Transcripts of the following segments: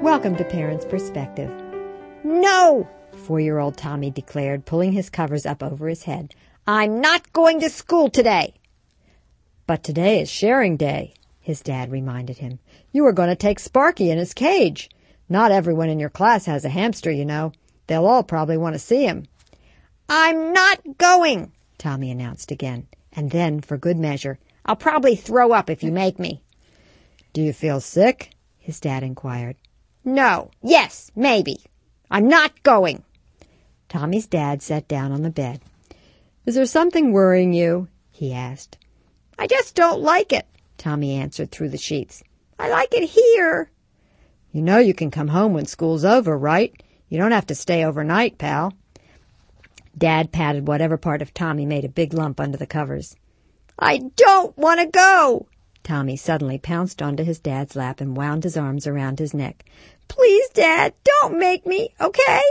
Welcome to Parents' Perspective. No! 4-year-old Tommy declared, pulling his covers up over his head. I'm not going to school today. But today is sharing day, his dad reminded him. You are going to take Sparky in his cage. Not everyone in your class has a hamster, you know. They'll all probably want to see him. I'm not going, Tommy announced again. And then, for good measure, I'll probably throw up if you make me. Do you feel sick? His dad inquired. No. Yes, maybe. I'm not going. Tommy's dad sat down on the bed. Is there something worrying you? He asked. I just don't like it, Tommy answered through the sheets. I like it here. You know you can come home when school's over, right? You don't have to stay overnight, pal. Dad patted whatever part of Tommy made a big lump under the covers. I don't want to go. Tommy suddenly pounced onto his dad's lap and wound his arms around his neck. Please, Dad, don't make me, okay?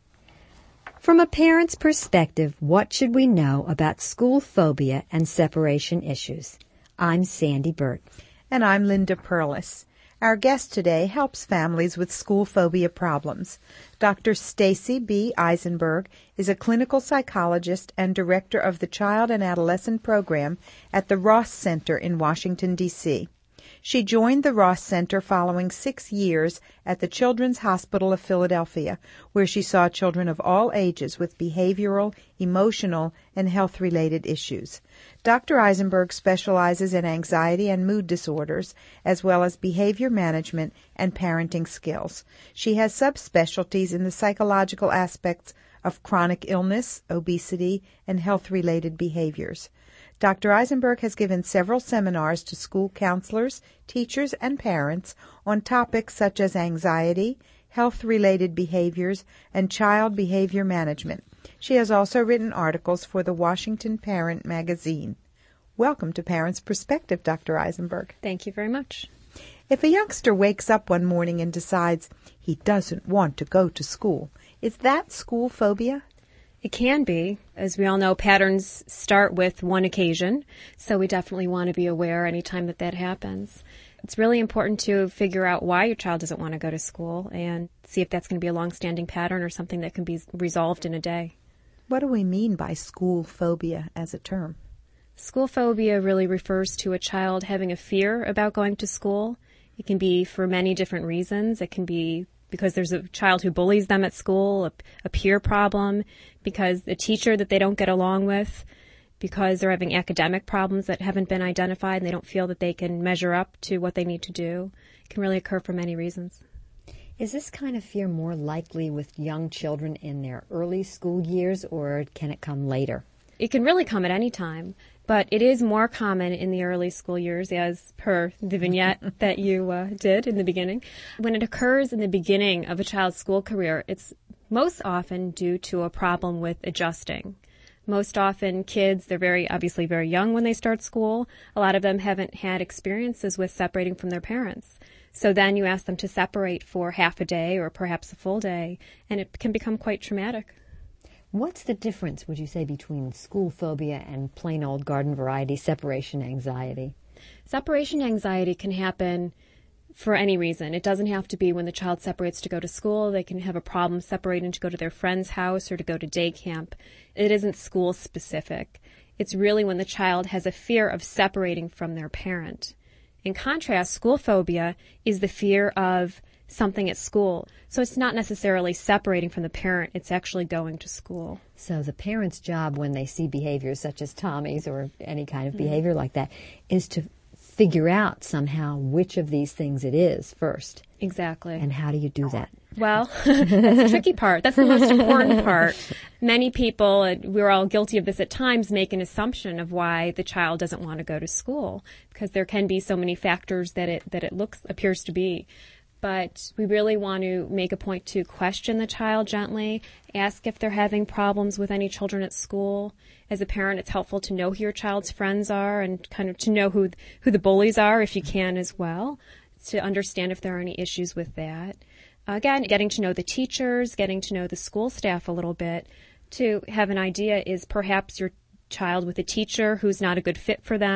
From a parent's perspective, what should we know about school phobia and separation issues? I'm Sandy Burt. And I'm Linda Perlis. Our guest today helps families with school phobia problems. Dr. Stacy B. Eisenberg is a clinical psychologist and director of the Child and Adolescent Program at the Ross Center in Washington, D.C. She joined the Ross Center following 6 years at the Children's Hospital of Philadelphia, where she saw children of all ages with behavioral, emotional, and health-related issues. Dr. Eisenberg specializes in anxiety and mood disorders, as well as behavior management and parenting skills. She has subspecialties in the psychological aspects of chronic illness, obesity, and health-related behaviors. Dr. Eisenberg has given several seminars to school counselors, teachers, and parents on topics such as anxiety, health-related behaviors, and child behavior management. She has also written articles for the Washington Parent magazine. Welcome to Parents' Perspective, Dr. Eisenberg. Thank you very much. If a youngster wakes up one morning and decides he doesn't want to go to school, is that school phobia? It can be. As we all know, patterns start with one occasion, so we definitely want to be aware anytime that happens. It's really important to figure out why your child doesn't want to go to school and see if that's going to be a long-standing pattern or something that can be resolved in a day. What do we mean by school phobia as a term? School phobia really refers to a child having a fear about going to school. It can be for many different reasons. It can be because there's a child who bullies them at school, a peer problem, because the teacher that they don't get along with, because they're having academic problems that haven't been identified and they don't feel that they can measure up to what they need to do. It can really occur for many reasons. Is this kind of fear more likely with young children in their early school years, or can it come later? It can really come at any time, but it is more common in the early school years, as per the vignette that you did in the beginning. When it occurs in the beginning of a child's school career, it's most often due to a problem with adjusting. Most often kids, they're obviously very young when they start school. A lot of them haven't had experiences with separating from their parents. So then you ask them to separate for half a day or perhaps a full day, and it can become quite traumatic. What's the difference, would you say, between school phobia and plain old garden variety separation anxiety? Separation anxiety can happen for any reason. It doesn't have to be when the child separates to go to school. They can have a problem separating to go to their friend's house or to go to day camp. It isn't school specific. It's really when the child has a fear of separating from their parent. In contrast, school phobia is the fear of something at school. So it's not necessarily separating from the parent, it's actually going to school. So the parent's job when they see behaviors such as Tommy's or any kind of behavior like that is to figure out somehow which of these things it is first. Exactly. And how do you do that? Well, that's the tricky part. That's the most important part. Many people, and we're all guilty of this at times, make an assumption of why the child doesn't want to go to school, because there can be so many factors that it appears to be. But we really want to make a point to question the child gently, ask if they're having problems with any children at school. As a parent, it's helpful to know who your child's friends are and kind of to know who the bullies are if you can as well, to understand if there are any issues with that. Again, getting to know the teachers, getting to know the school staff a little bit, to have an idea, is perhaps your child with a teacher who's not a good fit for them,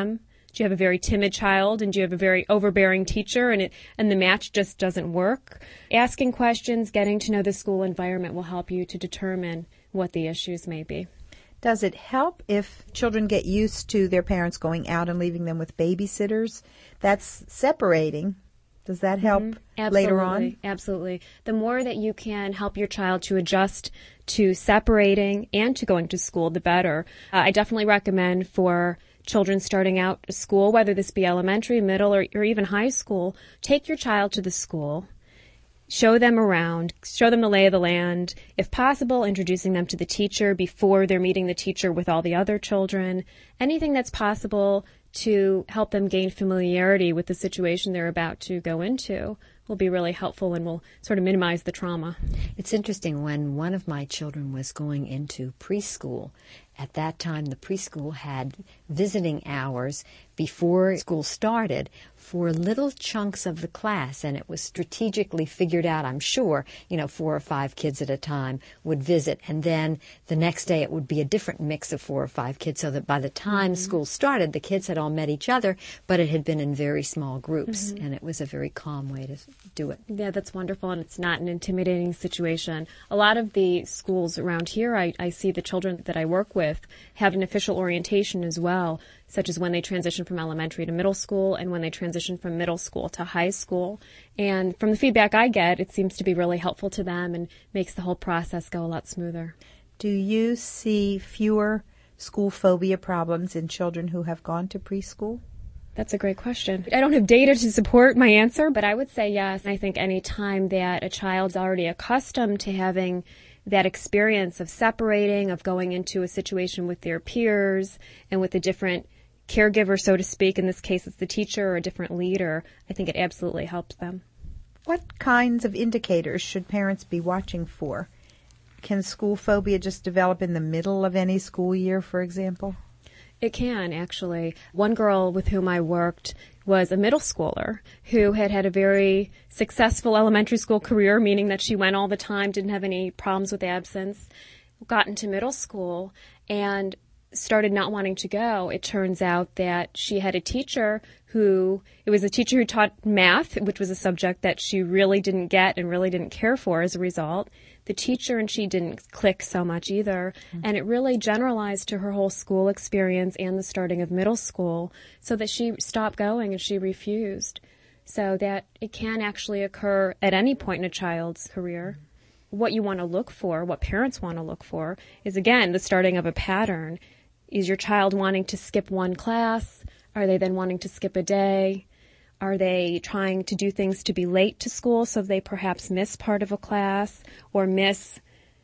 Do you have a very timid child, and do you have a very overbearing teacher, and the match just doesn't work? Asking questions, getting to know the school environment will help you to determine what the issues may be. Does it help if children get used to their parents going out and leaving them with babysitters? That's separating. Does that help later on? Absolutely. The more that you can help your child to adjust to separating and to going to school, the better. I definitely recommend for children starting out school, whether this be elementary, middle, or even high school, take your child to the school. Show them around, show them the lay of the land. If possible, introducing them to the teacher before they're meeting the teacher with all the other children. Anything that's possible to help them gain familiarity with the situation they're about to go into will be really helpful and will sort of minimize the trauma. It's interesting, when one of my children was going into preschool, at that time the preschool had visiting hours before school started for little chunks of the class, and it was strategically figured out, I'm sure, 4 or 5 kids at a time would visit, and then the next day it would be a different mix of 4 or 5 kids, so that by the time school started, the kids had all met each other, but it had been in very small groups, and it was a very calm way to do it. Yeah, that's wonderful, and it's not an intimidating situation. A lot of the schools around here, I see the children that I work with have an official orientation as well, such as when they transition from elementary to middle school and when they transition from middle school to high school. And from the feedback I get, it seems to be really helpful to them and makes the whole process go a lot smoother. Do you see fewer school phobia problems in children who have gone to preschool? That's a great question. I don't have data to support my answer, but I would say yes. I think any time that a child's already accustomed to having that experience of separating, of going into a situation with their peers and with a different caregiver, so to speak, in this case it's the teacher or a different leader, I think it absolutely helps them. What kinds of indicators should parents be watching for? Can school phobia just develop in the middle of any school year, for example? It can, actually. One girl with whom I worked was a middle schooler who had had a very successful elementary school career, meaning that she went all the time, didn't have any problems with absence, got into middle school and started not wanting to go. It turns out that she had a teacher who taught math, which was a subject that she really didn't get and really didn't care for as a result. The teacher and she didn't click so much either, and it really generalized to her whole school experience and the starting of middle school, so that she stopped going and she refused. So that it can actually occur at any point in a child's career. What you want to look for, what parents want to look for, is again the starting of a pattern. Is your child wanting to skip one class? Are they then wanting to skip a day? Are they trying to do things to be late to school so they perhaps miss part of a class or miss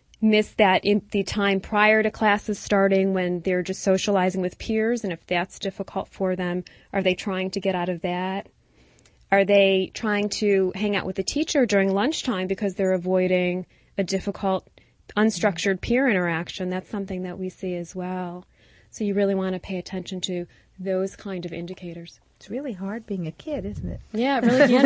that in the time prior to classes starting when they're just socializing with peers? And if that's difficult for them, are they trying to get out of that? Are they trying to hang out with the teacher during lunchtime because they're avoiding a difficult, unstructured peer interaction? That's something that we see as well. So you really want to pay attention to those kind of indicators. It's really hard being a kid, isn't it? Yeah, it really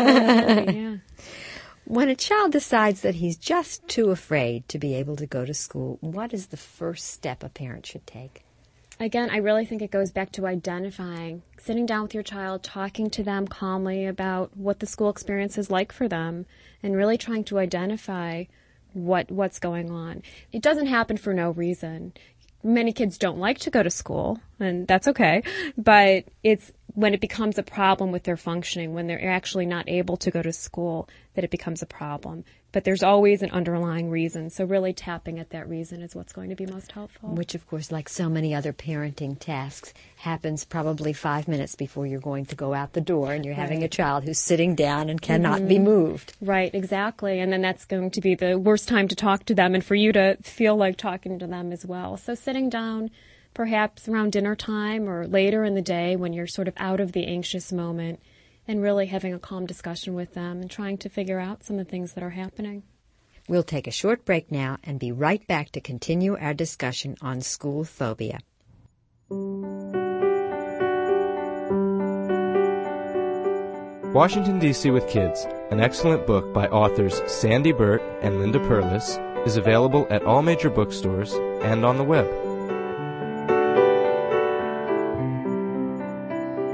can be. Yeah. When a child decides that he's just too afraid to be able to go to school, what is the first step a parent should take? Again, I really think it goes back to identifying, sitting down with your child, talking to them calmly about what the school experience is like for them, and really trying to identify what's going on. It doesn't happen for no reason. Many kids don't like to go to school, and that's okay, but it's when it becomes a problem with their functioning, when they're actually not able to go to school, that it becomes a problem. But there's always an underlying reason, so really tapping at that reason is what's going to be most helpful. Which, of course, like so many other parenting tasks, happens probably 5 minutes before you're going to go out the door and you're having a child who's sitting down and cannot be moved. Right, exactly. And then that's going to be the worst time to talk to them and for you to feel like talking to them as well. So sitting down perhaps around dinner time or later in the day when you're sort of out of the anxious moment and really having a calm discussion with them and trying to figure out some of the things that are happening. We'll take a short break now and be right back to continue our discussion on school phobia. Washington, D.C. with Kids, an excellent book by authors Sandy Burt and Linda Perlis, is available at all major bookstores and on the web.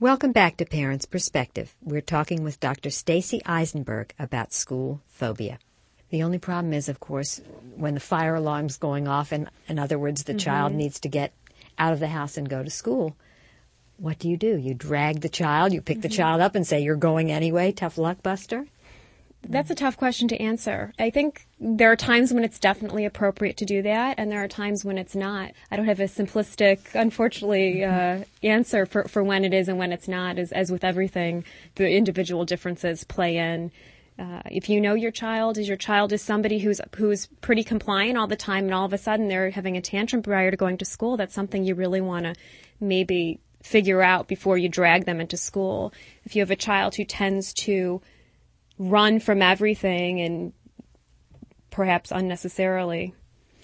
Welcome back to Parents' Perspective. We're talking with Dr. Stacy Eisenberg about school phobia. The only problem is, of course, when the fire alarm's going off, and in other words, the child needs to get out of the house and go to school. What do? You drag the child, you pick the child up and say, you're going anyway, tough luck, Buster? That's a tough question to answer. I think there are times when it's definitely appropriate to do that, and there are times when it's not. I don't have a simplistic, unfortunately, answer for when it is and when it's not. As with everything, the individual differences play in. If you know your child is somebody who's pretty compliant all the time, and all of a sudden they're having a tantrum prior to going to school, that's something you really want to maybe figure out before you drag them into school. If you have a child who tends to run from everything and perhaps unnecessarily,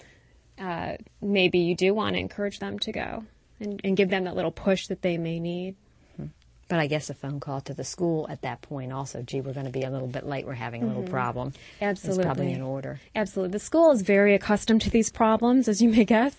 maybe you do want to encourage them to go and give them that little push that they may need. But I guess a phone call to the school at that point also, gee, we're going to be a little bit late, we're having a little problem. Absolutely. It's probably in order. Absolutely. The school is very accustomed to these problems, as you may guess.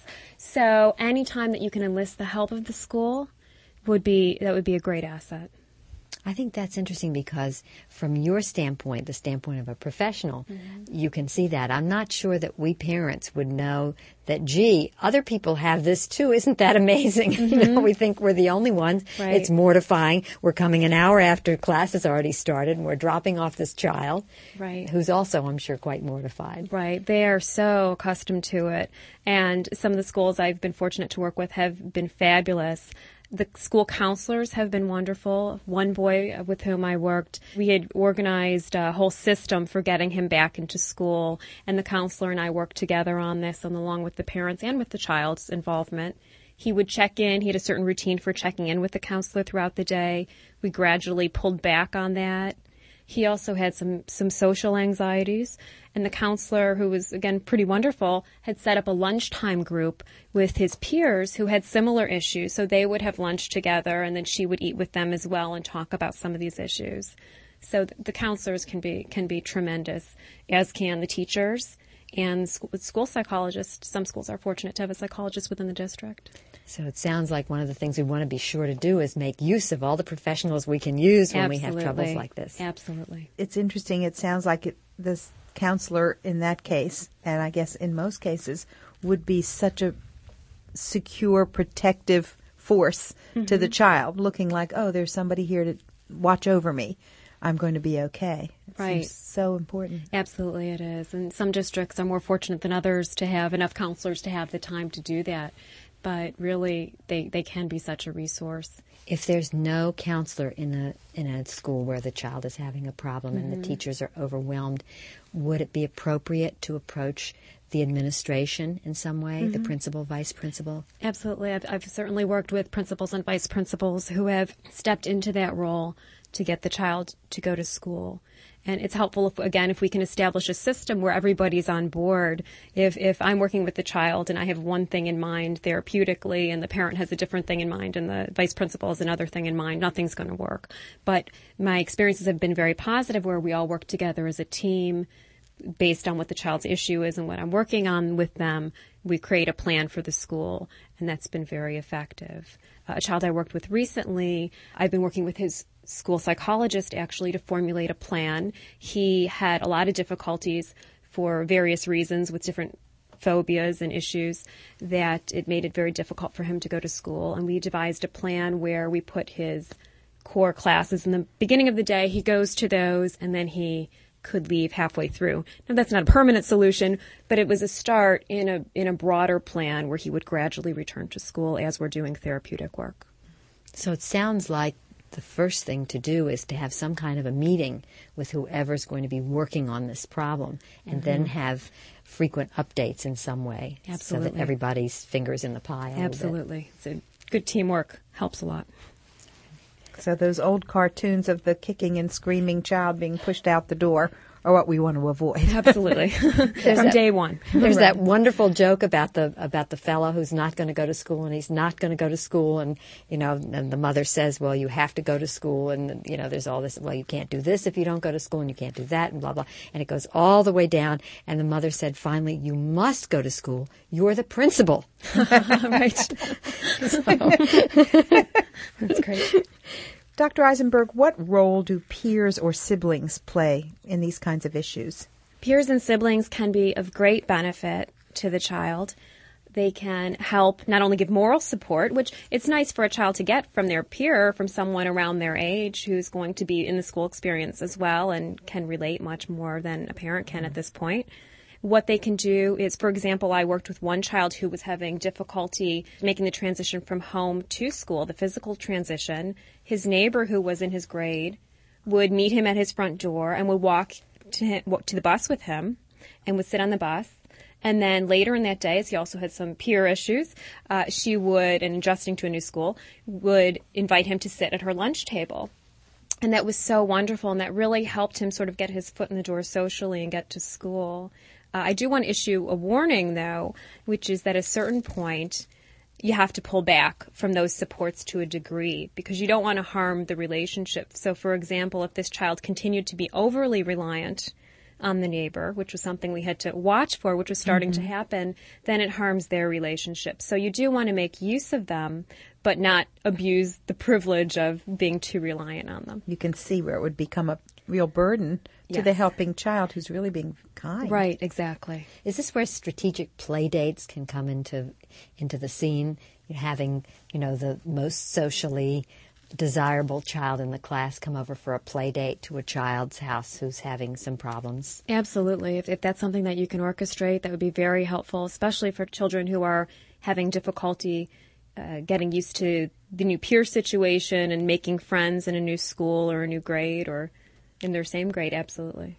So any time that you can enlist the help of the school would be a great asset. I think that's interesting because from your standpoint, the standpoint of a professional, you can see that. I'm not sure that we parents would know that, gee, other people have this too. Isn't that amazing? You know, we think we're the only ones. Right. It's mortifying. We're coming an hour after class has already started and we're dropping off this child, Right. who's also, I'm sure, quite mortified. Right. They are so accustomed to it. And some of the schools I've been fortunate to work with have been fabulous. The school counselors have been wonderful. One boy with whom I worked, we had organized a whole system for getting him back into school, and the counselor and I worked together on this, and along with the parents and with the child's involvement. He would check in. He had a certain routine for checking in with the counselor throughout the day. We gradually pulled back on that. He also had some social anxieties, and the counselor, who was, again, pretty wonderful, had set up a lunchtime group with his peers who had similar issues. So they would have lunch together, and then she would eat with them as well and talk about some of these issues. So the counselors can be tremendous, as can the teachers and school psychologists. Some schools are fortunate to have a psychologist within the district. So it sounds like one of the things we want to be sure to do is make use of all the professionals we can use when we have troubles like this. Absolutely. It's interesting. It sounds like this counselor in that case, and I guess in most cases, would be such a secure, protective force to the child, looking like, oh, there's somebody here to watch over me. I'm going to be okay. It Right. seems so important. Absolutely it is. And some districts are more fortunate than others to have enough counselors to have the time to do that. But really, they can be such a resource. If there's no counselor in a school where the child is having a problem and the teachers are overwhelmed, would it be appropriate to approach the administration in some way, the principal, vice principal? Absolutely. I've certainly worked with principals and vice principals who have stepped into that role to get the child to go to school. And it's helpful, if we can establish a system where everybody's on board. If I'm working with the child and I have one thing in mind therapeutically and the parent has a different thing in mind and the vice principal has another thing in mind, nothing's going to work. But my experiences have been very positive where we all work together as a team based on what the child's issue is and what I'm working on with them. We create a plan for the school, and that's been very effective. A child I worked with recently, I've been working with his school psychologist actually to formulate a plan. He had a lot of difficulties for various reasons with different phobias and issues that it made it very difficult for him to go to school. And we devised a plan where we put his core classes in the beginning of the day. He goes to those and then he could leave halfway through. Now, that's not a permanent solution, but it was a start in a broader plan where he would gradually return to school as we're doing therapeutic work. So it sounds like the first thing to do is to have some kind of a meeting with whoever's going to be working on this problem and then have frequent updates in some way. Absolutely. So that everybody's fingers in the pie a little bit. Absolutely. So good teamwork helps a lot. So those old cartoons of the kicking and screaming child being pushed out the door are what we want to avoid. Absolutely. From day one. There's that wonderful joke about the fellow who's not going to go to school, and he's not going to go to school, and and the mother says, well, you have to go to school, and there's all this, well, you can't do this if you don't go to school, and you can't do that, and blah blah, and it goes all the way down, and the mother said, finally, you must go to school. You're the principal. Right. That's great. Dr. Eisenberg, what role do peers or siblings play in these kinds of issues? Peers and siblings can be of great benefit to the child. They can help not only give moral support, which it's nice for a child to get from their peer, from someone around their age who's going to be in the school experience as well and can relate much more than a parent can at this point. What they can do is, for example, I worked with one child who was having difficulty making the transition from home to school, the physical transition. His neighbor, who was in his grade, would meet him at his front door and would walk to the bus with him and would sit on the bus. And then later in that day, as he also had some peer issues, she would, and adjusting to a new school, would invite him to sit at her lunch table. And that was so wonderful, and that really helped him sort of get his foot in the door socially and get to school. I do want to issue a warning, though, which is that at a certain point, you have to pull back from those supports to a degree because you don't want to harm the relationship. So, for example, if this child continued to be overly reliant on the neighbor, which was something we had to watch for, which was starting to happen, then it harms their relationship. So you do want to make use of them, but not abuse the privilege of being too reliant on them. You can see where it would become a real burden to the helping child who's really being kind. Right, exactly. Is this where strategic play dates can come into the scene? Having, the most socially desirable child in the class come over for a play date to a child's house who's having some problems? Absolutely. If that's something that you can orchestrate, that would be very helpful, especially for children who are having difficulty getting used to the new peer situation and making friends in a new school or a new grade or in their same grade. Absolutely.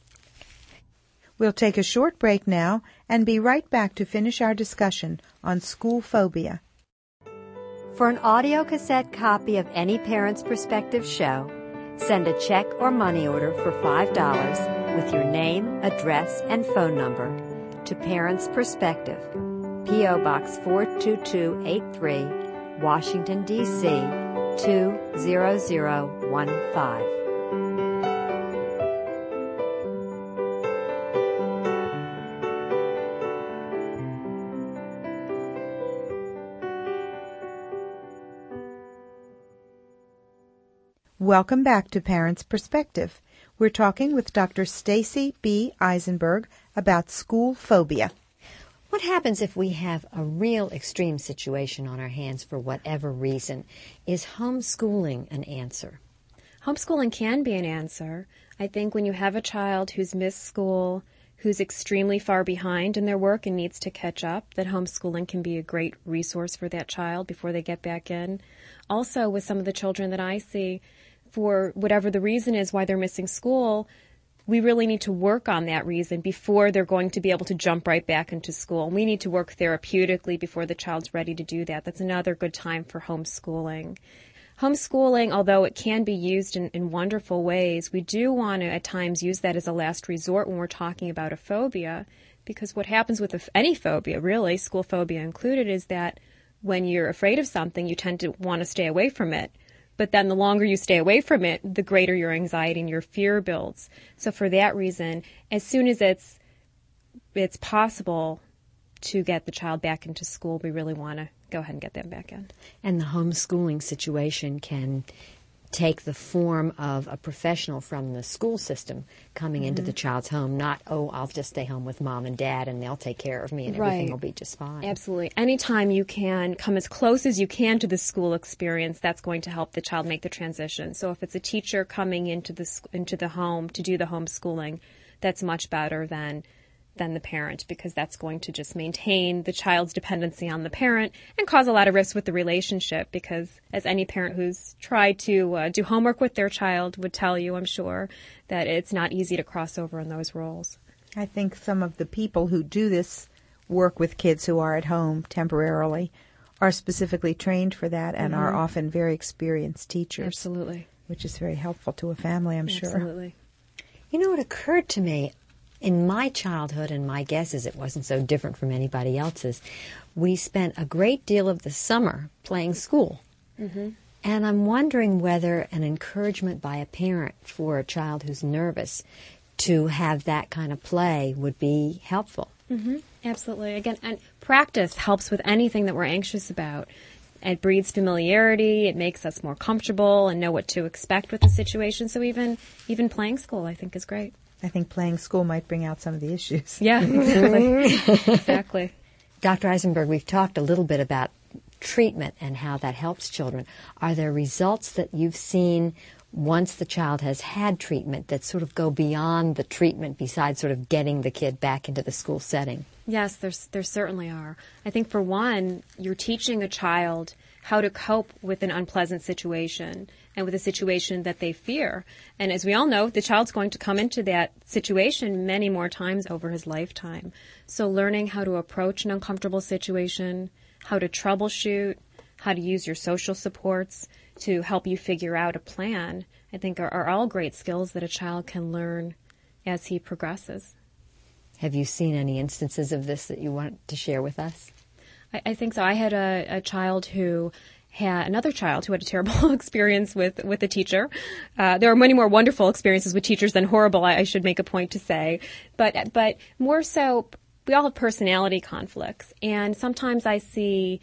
We'll take a short break now and be right back to finish our discussion on school phobia. For an audio cassette copy of any Parent's Perspective show, send a check or money order for $5 with your name, address, and phone number to Parent's Perspective, P.O. Box 42283, Washington, D.C. 20015. Welcome back to Parents' Perspective. We're talking with Dr. Stacy B. Eisenberg about school phobia. What happens if we have a real extreme situation on our hands for whatever reason? Is homeschooling an answer? Homeschooling can be an answer. I think when you have a child who's missed school, who's extremely far behind in their work and needs to catch up, that homeschooling can be a great resource for that child before they get back in. Also, with some of the children that I see, for whatever the reason is why they're missing school, we really need to work on that reason before they're going to be able to jump right back into school. We need to work therapeutically before the child's ready to do that. That's another good time for homeschooling. Homeschooling, although it can be used in wonderful ways, we do want to at times use that as a last resort when we're talking about a phobia, because what happens with any phobia, really, school phobia included, is that when you're afraid of something, you tend to want to stay away from it. But then the longer you stay away from it, the greater your anxiety and your fear builds. So for that reason, as soon as it's possible to get the child back into school, we really want to go ahead and get them back in. And the homeschooling situation can take the form of a professional from the school system coming into the child's home, not, I'll just stay home with mom and dad and they'll take care of me and everything will be just fine. Absolutely. Anytime you can come as close as you can to the school experience, that's going to help the child make the transition. So if it's a teacher coming into the home to do the homeschooling, that's much better than the parent, because that's going to just maintain the child's dependency on the parent and cause a lot of risks with the relationship, because as any parent who's tried to do homework with their child would tell you, I'm sure, that it's not easy to cross over in those roles. I think some of the people who do this work with kids who are at home temporarily are specifically trained for that and are often very experienced teachers. Absolutely. Which is very helpful to a family, I'm sure. Absolutely. It occurred to me, in my childhood, and my guess is it wasn't so different from anybody else's, we spent a great deal of the summer playing school. Mm-hmm. And I'm wondering whether an encouragement by a parent for a child who's nervous to have that kind of play would be helpful. Mm-hmm. Absolutely. Again, and practice helps with anything that we're anxious about. It breeds familiarity. It makes us more comfortable and know what to expect with the situation. So even playing school, I think, is great. I think playing school might bring out some of the issues. Yeah, exactly. Exactly. Dr. Eisenberg, we've talked a little bit about treatment and how that helps children. Are there results that you've seen once the child has had treatment that sort of go beyond the treatment besides sort of getting the kid back into the school setting? Yes, there certainly are. I think for one, you're teaching a child how to cope with an unpleasant situation and with a situation that they fear. And as we all know, the child's going to come into that situation many more times over his lifetime. So learning how to approach an uncomfortable situation, how to troubleshoot, how to use your social supports to help you figure out a plan, I think are all great skills that a child can learn as he progresses. Have you seen any instances of this that you want to share with us? I think so. I had another child who had a terrible experience with a teacher. There are many more wonderful experiences with teachers than horrible, I should make a point to say. But more so, we all have personality conflicts. And sometimes I see,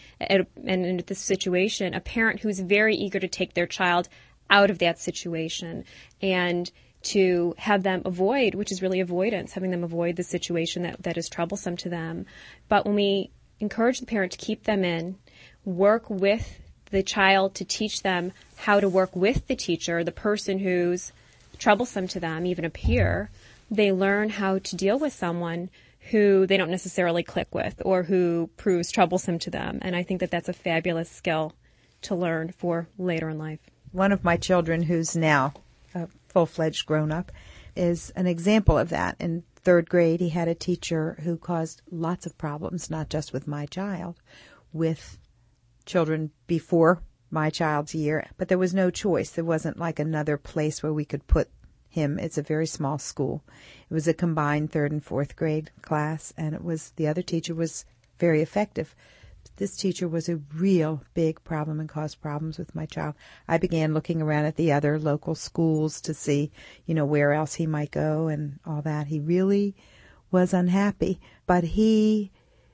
in this situation, a parent who's very eager to take their child out of that situation and to have them avoid, which is really avoidance, having them avoid the situation that is troublesome to them. But when we encourage the parent to keep them in, work with the child to teach them how to work with the teacher, the person who's troublesome to them, even a peer, they learn how to deal with someone who they don't necessarily click with or who proves troublesome to them. And I think that that's a fabulous skill to learn for later in life. One of my children, who's now a full-fledged grown-up, is an example of that. In third grade, he had a teacher who caused lots of problems, not just with my child, with children before my child's year. But there was no choice. There wasn't like another place where we could put him. It's a very small school. It was a combined third and fourth grade class, and the other teacher was very effective. This teacher was a real big problem and caused problems with my child. I began looking around at the other local schools to see, where else he might go and all that. He really was unhappy, but he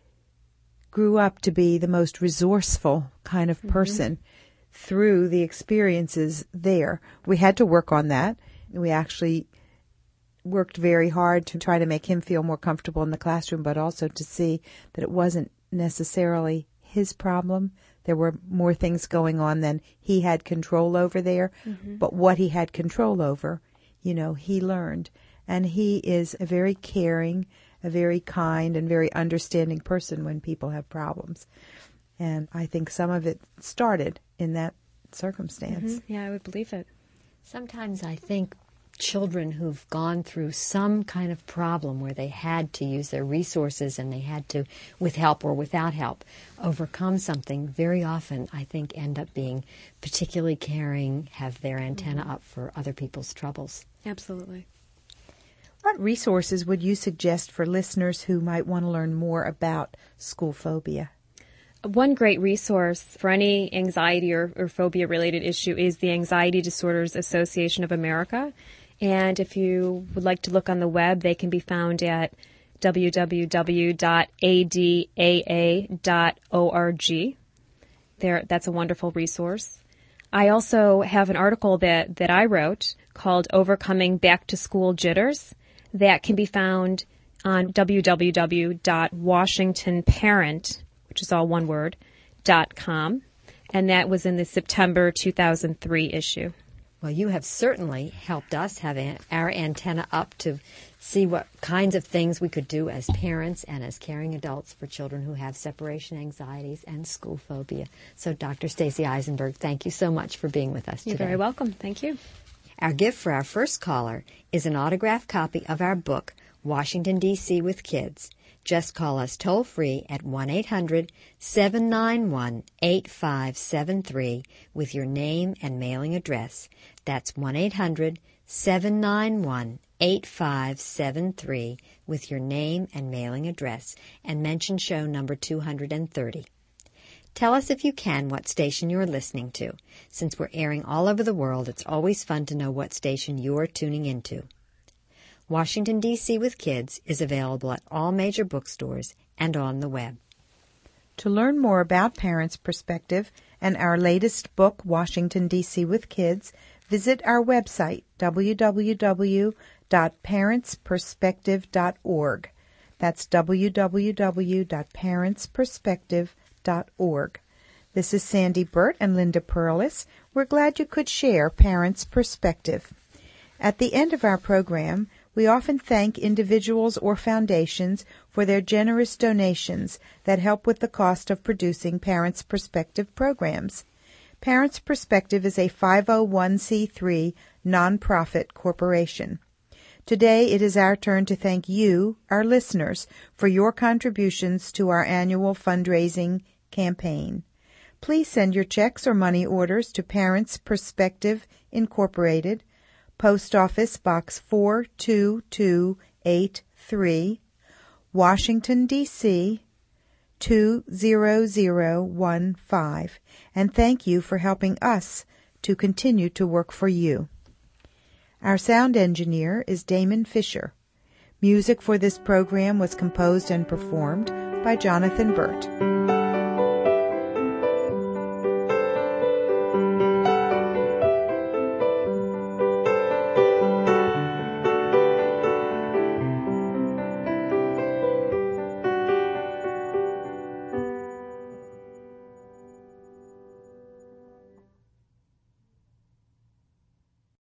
grew up to be the most resourceful kind of person through the experiences there. We had to work on that. We actually worked very hard to try to make him feel more comfortable in the classroom, but also to see that it wasn't necessarily his problem. There were more things going on than he had control over there. But what he had control over, he learned. And he is a very caring, a very kind, and very understanding person when people have problems. And I think some of it started in that circumstance. Yeah, I would believe it. Sometimes I think children who've gone through some kind of problem where they had to use their resources and they had to, with help or without help, overcome something, very often I think end up being particularly caring, have their antenna up for other people's troubles. Absolutely. What resources would you suggest for listeners who might want to learn more about school phobia? One great resource for any anxiety or phobia-related issue is the Anxiety Disorders Association of America. And if you would like to look on the web, they can be found at www.adaa.org. That's a wonderful resource. I also have an article that I wrote called Overcoming Back-to-School Jitters that can be found on www.washingtonparent, which is all one word, .com, and that was in the September 2003 issue. Well, you have certainly helped us have our antenna up to see what kinds of things we could do as parents and as caring adults for children who have separation anxieties and school phobia. So, Dr. Stacy Eisenberg, thank you so much for being with us today. You're very welcome. Thank you. Our gift for our first caller is an autographed copy of our book, Washington, D.C. with Kids. Just call us toll-free at 1-800-791-8573 with your name and mailing address. That's 1-800-791-8573 with your name and mailing address, and mention show number 230. Tell us if you can what station you're listening to. Since we're airing all over the world, it's always fun to know what station you're tuning into. Washington, D.C. with Kids is available at all major bookstores and on the web. To learn more about Parents' Perspective and our latest book, Washington, D.C. with Kids, visit our website, www.parentsperspective.org. That's www.parentsperspective.org. This is Sandy Burt and Linda Perlis. We're glad you could share Parents' Perspective. At the end of our program, we often thank individuals or foundations for their generous donations that help with the cost of producing Parents' Perspective programs. Parents' Perspective is a 501c3 nonprofit corporation. Today it is our turn to thank you, our listeners, for your contributions to our annual fundraising campaign. Please send your checks or money orders to Parents' Perspective Incorporated, Post Office Box 42283, Washington, D.C., 20015, and thank you for helping us to continue to work for you. Our sound engineer is Damon Fisher. Music for this program was composed and performed by Jonathan Burt.